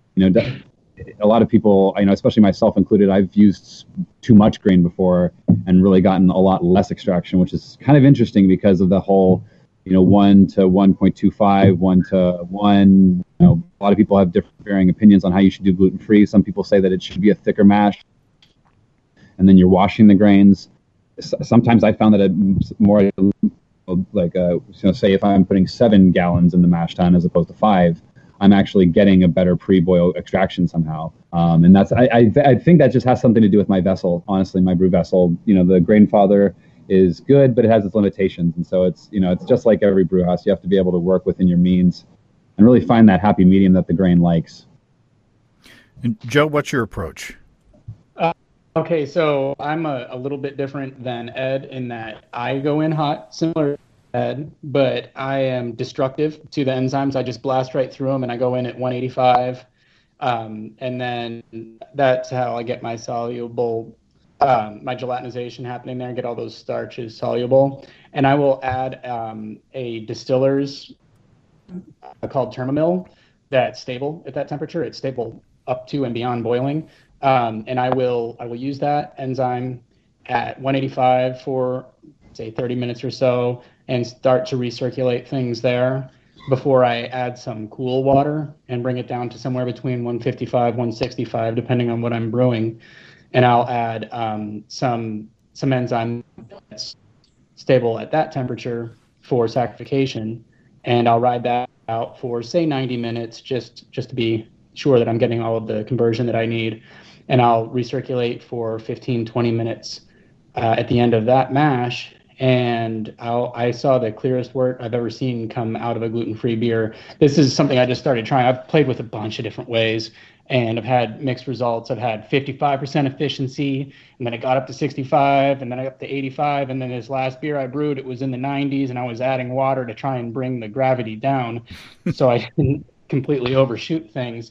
a lot of people, especially myself included, I've used too much grain before and really gotten a lot less extraction, which is kind of interesting because of the whole, 1 to 1.25, 1 to 1. A lot of people have different varying opinions on how you should do gluten-free. Some people say that it should be a thicker mash, and then you're washing the grains. Sometimes I found that it's more like, say if I'm putting 7 gallons in the mash tun as opposed to 5, I'm actually getting a better pre-boil extraction somehow. And that's I think that just has something to do with my vessel. Honestly, my brew vessel. The grain father is good, but it has its limitations, and so it's it's just like every brew house. You have to be able to work within your means and really find that happy medium that the grain likes. And Joe, what's your approach? Okay, so I'm a little bit different than Ed in that I go in hot, similar to Ed, but I am destructive to the enzymes. I just blast right through them, and I go in at 185, and then that's how I get my soluble, my gelatinization happening there, get all those starches soluble. And I will add a distiller's called Thermomil that's stable at that temperature. It's stable up to and beyond boiling. And I will use that enzyme at 185 for, say, 30 minutes or so and start to recirculate things there before I add some cool water and bring it down to somewhere between 155, 165, depending on what I'm brewing. And I'll add some enzyme that's stable at that temperature for saccharification, and I'll ride that out for, say, 90 minutes just to be sure that I'm getting all of the conversion that I need. And I'll recirculate for 15, 20 minutes at the end of that mash. And I saw the clearest wort I've ever seen come out of a gluten-free beer. This is something I just started trying. I've played with a bunch of different ways, and I've had mixed results. I've had 55% efficiency, and then it got up to 65, and then I got up to 85. And then this last beer I brewed, it was in the 90s, and I was adding water to try and bring the gravity down so I didn't completely overshoot things.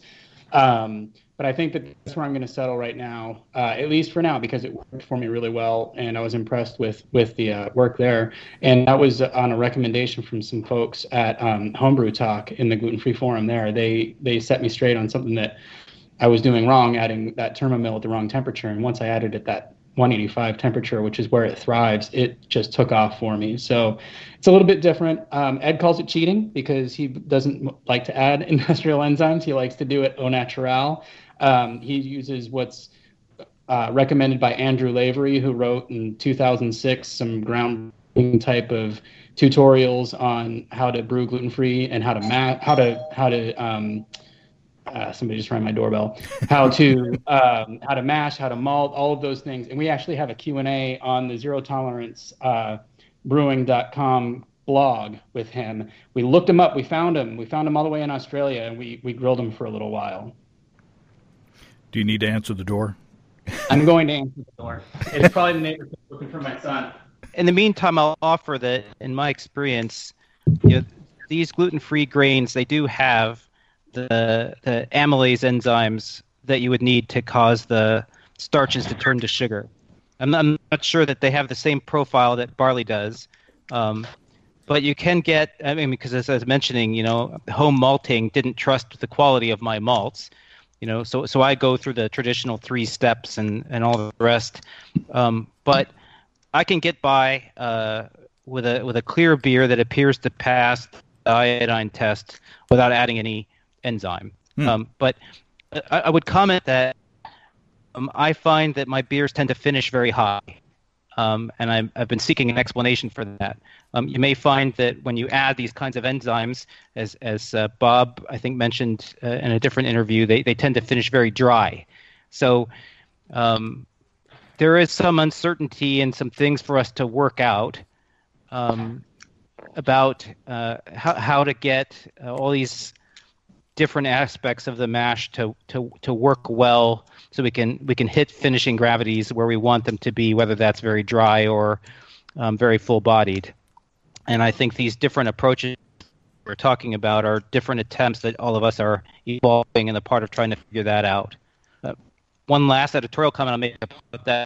But I think that's where I'm going to settle right now, at least for now, because it worked for me really well, and I was impressed with the work there. And that was on a recommendation from some folks at Homebrew Talk in the Gluten-Free Forum there. They set me straight on something that I was doing wrong, adding that Thermomil at the wrong temperature. And once I added it that 185 temperature, which is where it thrives, it just took off for me. So it's a little bit different. Ed calls it cheating because he doesn't like to add industrial enzymes. He likes to do it au naturel. He uses what's recommended by Andrew Lavery, who wrote in 2006 some groundbreaking type of tutorials on how to brew gluten-free and how to somebody just rang my doorbell. How to mash, how to malt, all of those things. And we actually have a Q&A on the Zero Tolerance brewing.com blog with him. We looked him up. We found him all the way in Australia, and we grilled him for a little while. Do you need to answer the door? I'm going to answer the door. It's probably the neighbor looking for my son. In the meantime, I'll offer that, in my experience, these gluten-free grains, they do have the amylase enzymes that you would need to cause the starches to turn to sugar. I'm not sure that they have the same profile that barley does, but you can get. Because as I was mentioning, home malting didn't trust the quality of my malts. So I go through the traditional 3 steps and all the rest. But I can get by with a clear beer that appears to pass the iodine test without adding any enzyme. But I would comment that I find that my beers tend to finish very high. and I've been seeking an explanation for that. You may find that when you add these kinds of enzymes, as Bob, I think, mentioned in a different interview, they tend to finish very dry. So there is some uncertainty and some things for us to work out about how to get all these different aspects of the mash to work well, so we can hit finishing gravities where we want them to be, whether that's very dry or very full-bodied. And I think these different approaches we're talking about are different attempts that all of us are evolving in the part of trying to figure that out. One last editorial comment I'll make about that.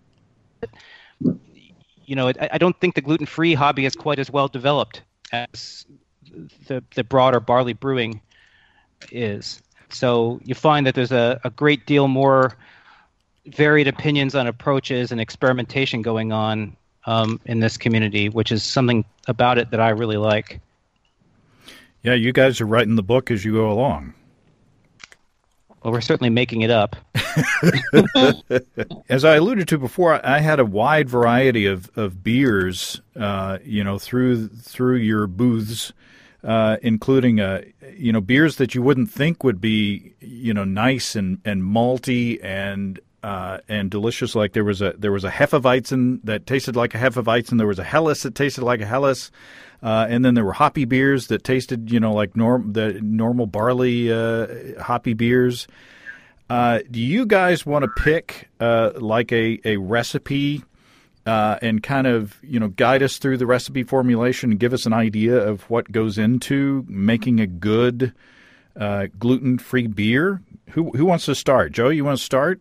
I don't think the gluten-free hobby is quite as well developed as the broader barley brewing is. So you find that there's a great deal more varied opinions on approaches and experimentation going on in this community, which is something about it that I really like. Yeah, you guys are writing the book as you go along. Well, we're certainly making it up. As I alluded to before, I had a wide variety of beers, through your booths, including beers that you wouldn't think would be nice and malty and delicious. Like there was a Hefeweizen that tasted like a Hefeweizen. There was a Helles that tasted like a Helles. And then there were hoppy beers that tasted, like the normal barley hoppy beers. Do you guys want to pick like a recipe and kind of guide us through the recipe formulation and give us an idea of what goes into making a good gluten-free beer? Who wants to start? Joe, you want to start?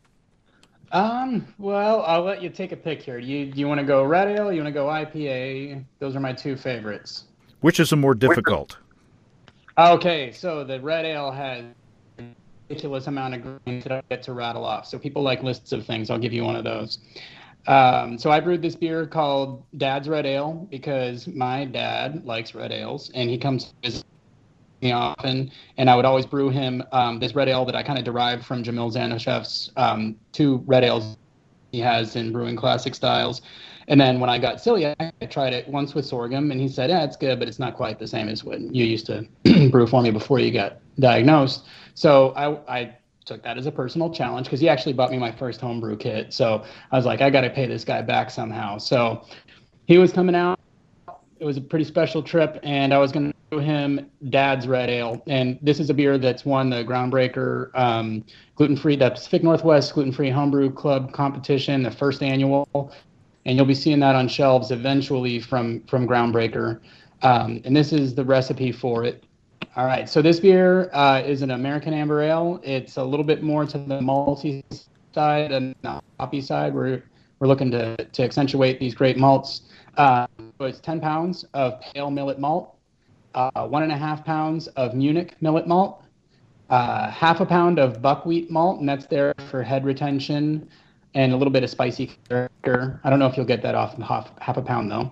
Well, I'll let you take a pick here. Do you want to go red ale? You want to go IPA? Those are my two favorites. Which is the more difficult? Okay, so the red ale has a ridiculous amount of grains that I get to rattle off. So people like lists of things. I'll give you one of those. So I brewed this beer called Dad's Red Ale because my dad likes red ales, and he comes to visit me often, and I would always brew him this red ale that I kind of derived from Jamil Zanushev's two red ales he has in Brewing Classic Styles. And then when I got celiac, I tried it once with sorghum, and he said, yeah, it's good, but it's not quite the same as what you used to brew for me before you got diagnosed. So I took that as a personal challenge because he actually bought me my first homebrew kit. So I was like, I got to pay this guy back somehow. So he was coming out. It was a pretty special trip, and I was going to do him Dad's Red Ale. And this is a beer that's won the Groundbreaker gluten-free, the Pacific Northwest Gluten-Free Homebrew Club competition, the first annual. And you'll be seeing that on shelves eventually from Groundbreaker. And this is the recipe for it. All right, so this beer is an American Amber Ale. It's a little bit more to the malty side and the hoppy side. We're looking to accentuate these great malts. So it's 10 pounds of pale millet malt, 1.5 pounds of Munich millet malt, half a pound of buckwheat malt, and that's there for head retention and a little bit of spicy character. I don't know if you'll get that off half a pound, though.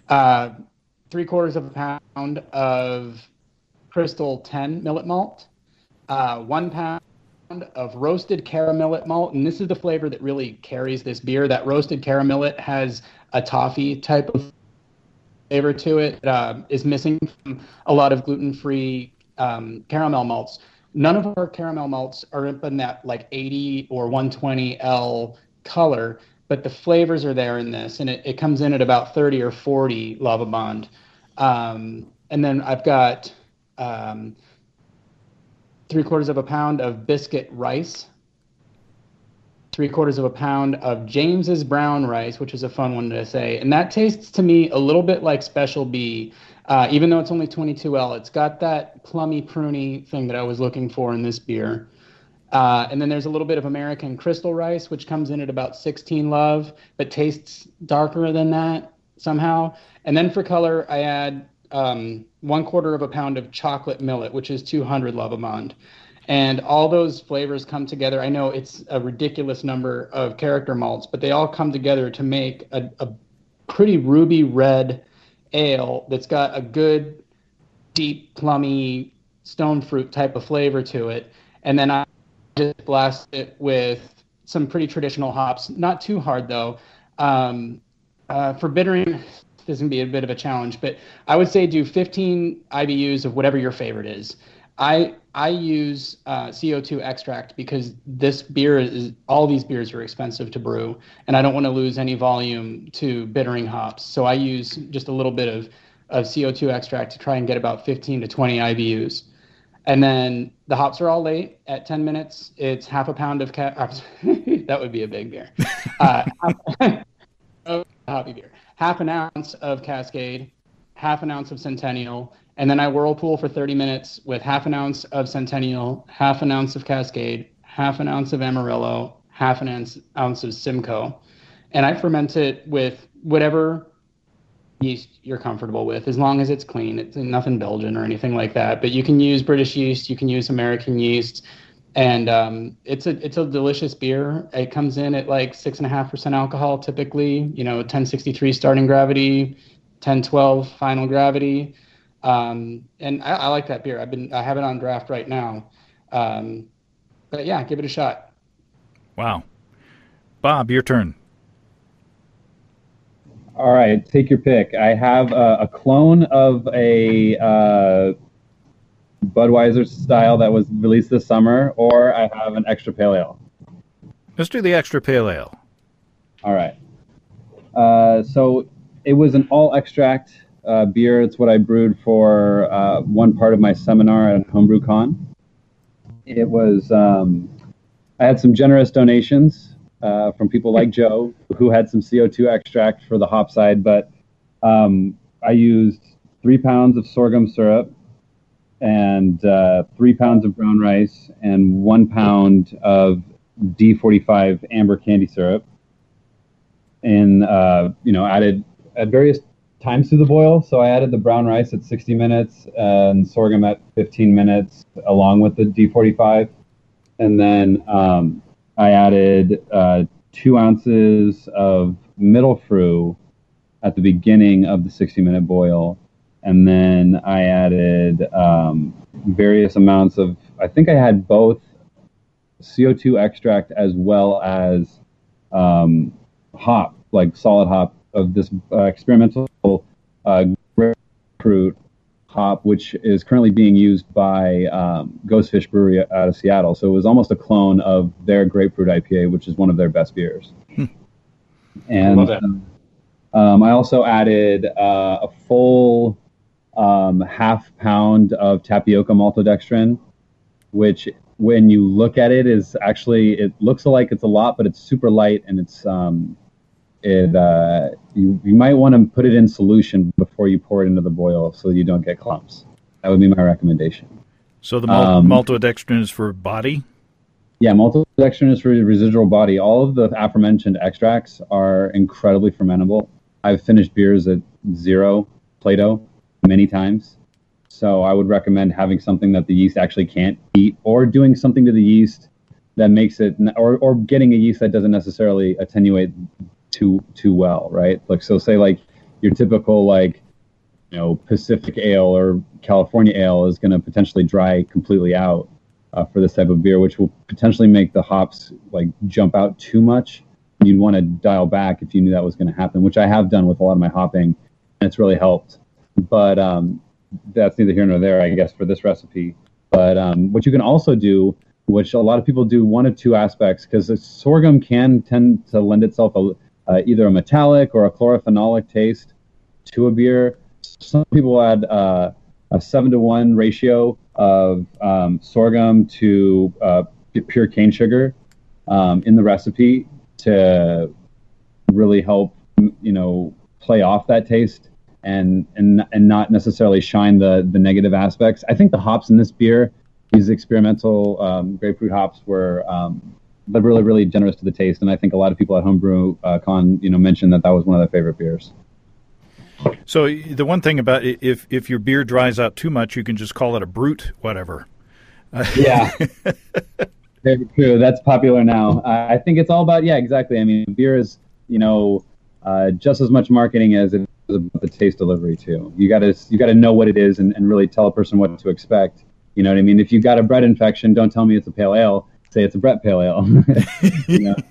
3/4 of a pound of Crystal 10 millet malt, 1 pound of roasted caramillet malt, and this is the flavor that really carries this beer. That roasted caramillet has a toffee type of flavor to it. Is missing from a lot of gluten-free caramel malts. None of our caramel malts are up in that like 80 or 120 L color, but the flavors are there in this, and it comes in at about 30 or 40 Lavabond. And then I've got 3/4 of a pound of biscuit rice, 3/4 of a pound of James's brown rice, which is a fun one to say. And that tastes to me a little bit like Special B, even though it's only 22L. It's got that plummy, pruny thing that I was looking for in this beer. And then there's a little bit of American Crystal rice, which comes in at about 16 Love, but tastes darker than that somehow. And then for color, I add 1/4 of a pound of chocolate millet, which is 200 Lavabond. And all those flavors come together. I know it's a ridiculous number of character malts, but they all come together to make a pretty ruby red ale that's got a good, deep, plummy, stone fruit type of flavor to it. And then I just blast it with some pretty traditional hops, not too hard though. For bittering, this is going to be a bit of a challenge, but I would say do 15 IBUs of whatever your favorite is. I use CO2 extract because all these beers are expensive to brew, and I don't want to lose any volume to bittering hops. So I use just a little bit of CO2 extract to try and get about 15 to 20 IBUs. And then the hops are all late at 10 minutes. It's half a pound of that would be a big beer. Hoppy beer. Half an ounce of Cascade, half an ounce of Centennial, and then I whirlpool for 30 minutes with half an ounce of Centennial, half an ounce of Cascade, half an ounce of Amarillo, half an ounce of Simcoe. And I ferment it with whatever yeast you're comfortable with, as long as it's clean. It's nothing Belgian or anything like that. But you can use British yeast, you can use American yeast, and it's a delicious beer. It comes in at like 6.5% alcohol typically. 1063 starting gravity, 1012 final gravity. And I like that beer. I have it on draft right now. But yeah, give it a shot. Wow. Bob, your turn. All right, take your pick. I have a clone of a Budweiser style that was released this summer, or I have an extra pale ale. Let's do the extra pale ale. All right. So it was an all extract beer. It's what I brewed for one part of my seminar at HomebrewCon. It was, I had some generous donations from people like Joe, who had some CO2 extract for the hop side, but I used 3 pounds of sorghum syrup and 3 pounds of brown rice and 1 pound of D45 amber candy syrup, and added at various times to the boil. So I added the brown rice at 60 minutes and sorghum at 15 minutes along with the D45, and then I added 2 ounces of middle fruit at the beginning of the 60-minute boil. And then I added various amounts of, I think I had both CO2 extract as well as hop, like solid hop of this experimental grapefruit hop, which is currently being used by Ghostfish Brewery out of Seattle. So it was almost a clone of their grapefruit IPA, which is one of their best beers. And I love that. I also added a full half pound of tapioca maltodextrin, which when you look at it is actually, it looks like it's a lot, but it's super light, and it's you might want to put it in solution before you pour it into the boil so you don't get clumps. That would be my recommendation. So the maltodextrin is for body? Yeah, maltodextrin is for residual body. All of the aforementioned extracts are incredibly fermentable. I've finished beers at 0 Plato many times. So I would recommend having something that the yeast actually can't eat, or doing something to the yeast that makes it, or getting a yeast that doesn't necessarily attenuate too well, right? Like, so say like your typical Pacific ale or California ale is going to potentially dry completely out for this type of beer, which will potentially make the hops jump out too much. You'd want to dial back if you knew that was going to happen, which I have done with a lot of my hopping, and it's really helped. But that's neither here nor there, I guess, for this recipe. But what you can also do, which a lot of people do, one of two aspects, because sorghum can tend to lend itself either a metallic or a chlorophenolic taste to a beer. Some people add a 7-to-1 ratio of sorghum to pure cane sugar in the recipe to really help, play off that taste and not necessarily shine the negative aspects. I think the hops in this beer, these experimental grapefruit hops, were really, really generous to the taste, and I think a lot of people at HomebrewCon, mentioned that was one of their favorite beers. So the one thing about it, if your beer dries out too much, you can just call it a brute whatever. Yeah, very true. That's popular now. I think it's all about, exactly. I mean, beer is, just as much marketing as it is about the taste delivery too. You got to know what it is and really tell a person what to expect. You know what I mean? If you've got a bread infection, don't tell me it's a pale ale. say it's a Brett Pale Ale. You know?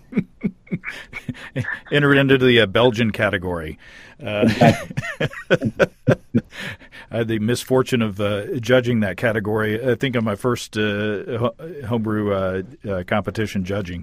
Enter it into the Belgian category. I had the misfortune of judging that category, I think, on my first homebrew competition judging.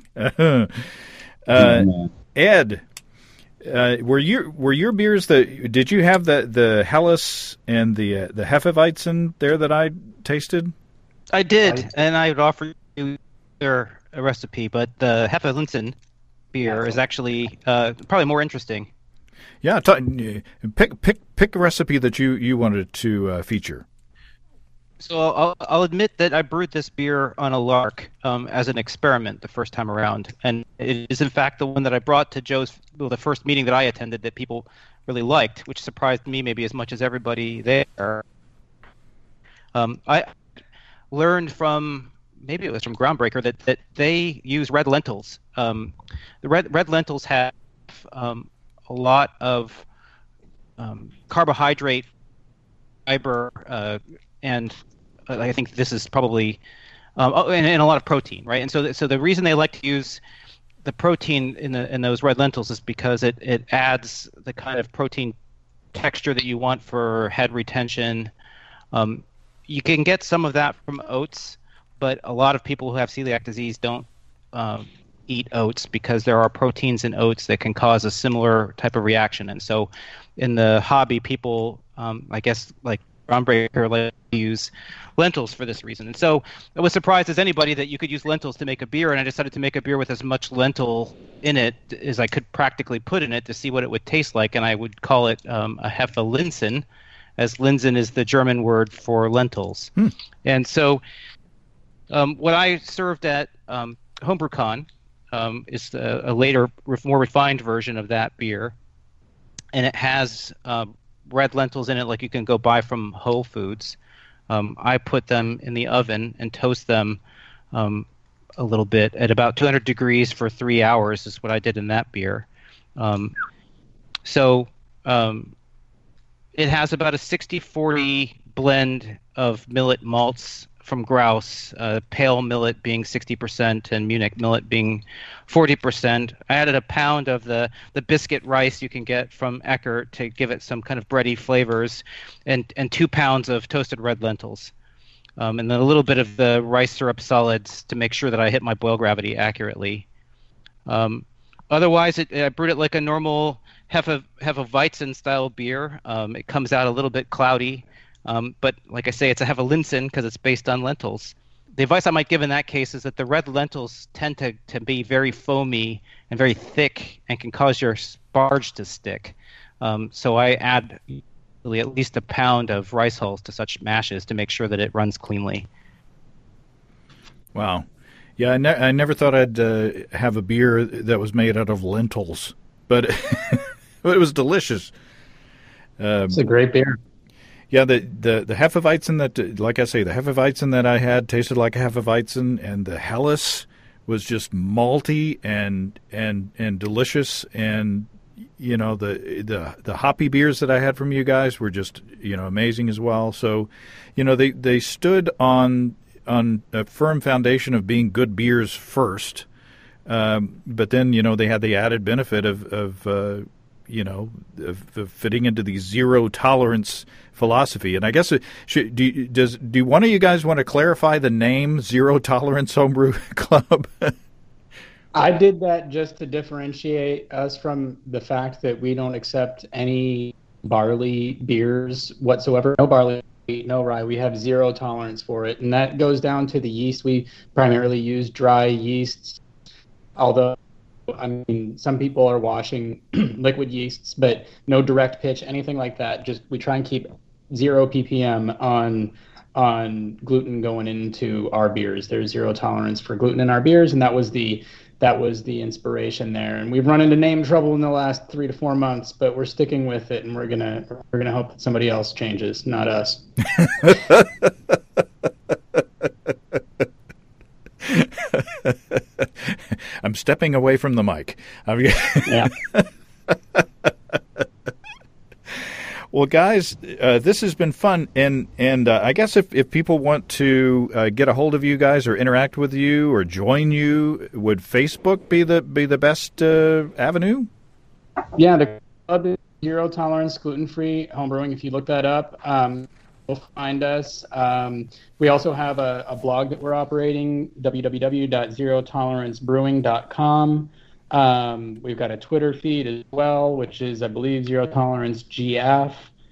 Ed, were your beers did you have the Helles and the Hefeweizen there that I tasted? I did, and I would offer you a recipe, but the Hefeweizen beer is actually probably more interesting. Yeah, pick a recipe that you wanted to feature. So I'll admit that I brewed this beer on a lark as an experiment the first time around, and it is in fact the one that I brought to the first meeting that I attended that people really liked, which surprised me maybe as much as everybody there. I learned from, maybe it was from Groundbreaker, that they use red lentils. The red lentils have a lot of carbohydrate, fiber, and I think this is probably and a lot of protein, right? And so the reason they like to use the protein in those red lentils is because it adds the kind of protein texture that you want for head retention. You can get some of that from oats, but a lot of people who have celiac disease don't eat oats because there are proteins in oats that can cause a similar type of reaction. And so in the hobby, people, I guess, like Groundbreaker, like to use lentils for this reason. And so I was surprised as anybody that you could use lentils to make a beer, and I decided to make a beer with as much lentil in it as I could practically put in it to see what it would taste like, and I would call it a Hefeweizen, as Linsen is the German word for lentils. And so what I served at HomebrewCon is a later, more refined version of that beer, and it has red lentils in it like you can go buy from Whole Foods. I put them in the oven and toast them a little bit at about 200 degrees for 3 hours is what I did in that beer. It has about a 60-40 blend of millet malts from Grouse, pale millet being 60% and Munich millet being 40%. I added a pound of the biscuit rice you can get from Eckert to give it some kind of bready flavors, and 2 pounds of toasted red lentils. And then a little bit of the rice syrup solids to make sure that I hit my boil gravity accurately. Otherwise, I brewed it like a normal Hefeweizen style beer. It comes out a little bit cloudy. But like I say, it's a Hefeweizen because it's based on lentils. The advice I might give in that case is that the red lentils tend to be very foamy and very thick and can cause your sparge to stick. So I add really at least a pound of rice hulls to such mashes to make sure that it runs cleanly. Wow. Yeah, I never thought I'd have a beer that was made out of lentils, but it was delicious. It's a great beer. Yeah, the Hefeweizen that, like I say, the Hefeweizen that I had tasted like a Hefeweizen, and the Helles was just malty and delicious, and you know the hoppy beers that I had from you guys were just amazing as well. So, they stood on a firm foundation of being good beers first, but then they had the added benefit of fitting into the zero tolerance philosophy. And I guess do one of you guys want to clarify the name Zero Tolerance Homebrew Club? I did that just to differentiate us from the fact that we don't accept any barley beers whatsoever. No barley, no rye. We have zero tolerance for it. And that goes down to the yeast. We primarily use dry yeasts, although some people are washing liquid yeasts, but no direct pitch, anything like that. Just we try and keep 0 ppm on gluten going into our beers. There's zero tolerance for gluten in our beers, and that was the inspiration there. And we've run into name trouble in the last 3 to 4 months, but we're sticking with it, and we're gonna hope that somebody else changes, not us. I'm stepping away from the mic. Yeah. Well, guys, this has been fun, and I guess if people want to get a hold of you guys or interact with you or join you, would Facebook be the best avenue? Yeah, the club is Zero Tolerance Gluten Free Homebrewing. If you look that up, you'll find us. We also have a blog that we're operating, www.zerotolerancebrewing.com. We've got a Twitter feed as well, which is, I believe, Zero Tolerance GF.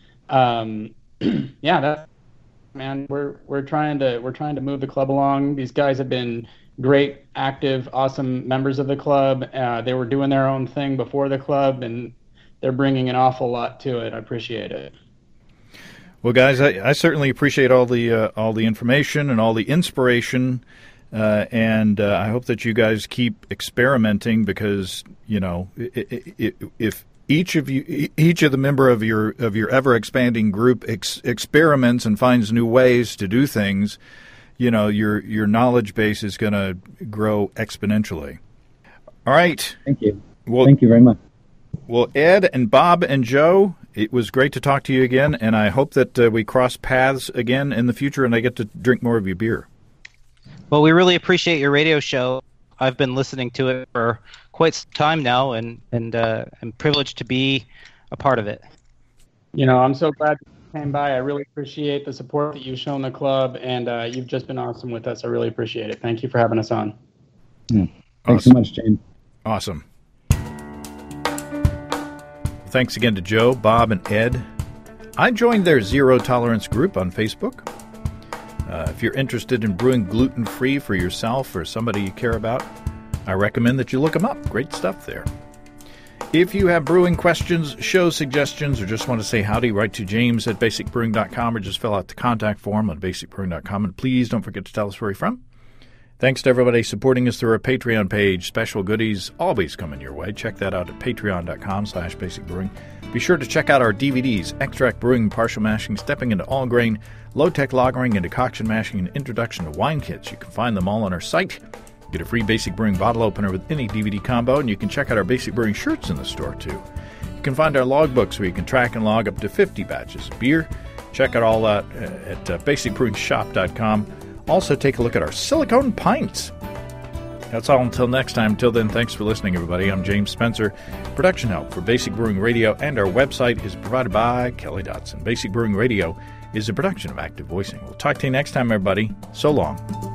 Yeah, that's, man, we're trying to move the club along. These guys have been great, active, awesome members of the club. They were doing their own thing before the club, and they're bringing an awful lot to it. I appreciate it. Well, guys, I certainly appreciate all the information and all the inspiration. And I hope that you guys keep experimenting, because if each of the member of your ever expanding group experiments and finds new ways to do things, your knowledge base is going to grow exponentially. All right. Thank you. Well, thank you very much. Well, Ed and Bob and Joe, it was great to talk to you again, and I hope that we cross paths again in the future and I get to drink more of your beer. Well, we really appreciate your radio show. I've been listening to it for quite some time now, and I'm privileged to be a part of it. I'm so glad you came by. I really appreciate the support that you've shown the club, and you've just been awesome with us. I really appreciate it. Thank you for having us on. Yeah. Thanks so much, James. Awesome. Thanks again to Joe, Bob, and Ed. I joined their Zero Tolerance group on Facebook. If you're interested in brewing gluten-free for yourself or somebody you care about, I recommend that you look them up. Great stuff there. If you have brewing questions, show suggestions, or just want to say howdy, write to James at basicbrewing.com or just fill out the contact form on basicbrewing.com. And please don't forget to tell us where you're from. Thanks to everybody supporting us through our Patreon page. Special goodies always coming your way. Check that out at patreon.com/basicbrewing. Be sure to check out our DVDs, Extract Brewing, Partial Mashing, Stepping into All Grain, Low-Tech Lagering, and Decoction Mashing, and Introduction to Wine Kits. You can find them all on our site. Get a free Basic Brewing bottle opener with any DVD combo, and you can check out our Basic Brewing shirts in the store, too. You can find our logbooks where you can track and log up to 50 batches of beer. Check it all out at basicbrewingshop.com. Also, take a look at our silicone pints. That's all until next time. Until then, thanks for listening, everybody. I'm James Spencer. Production help for Basic Brewing Radio and our website is provided by Kelly Dotson. Basic Brewing Radio is a production of Active Voicing. We'll talk to you next time, everybody. So long.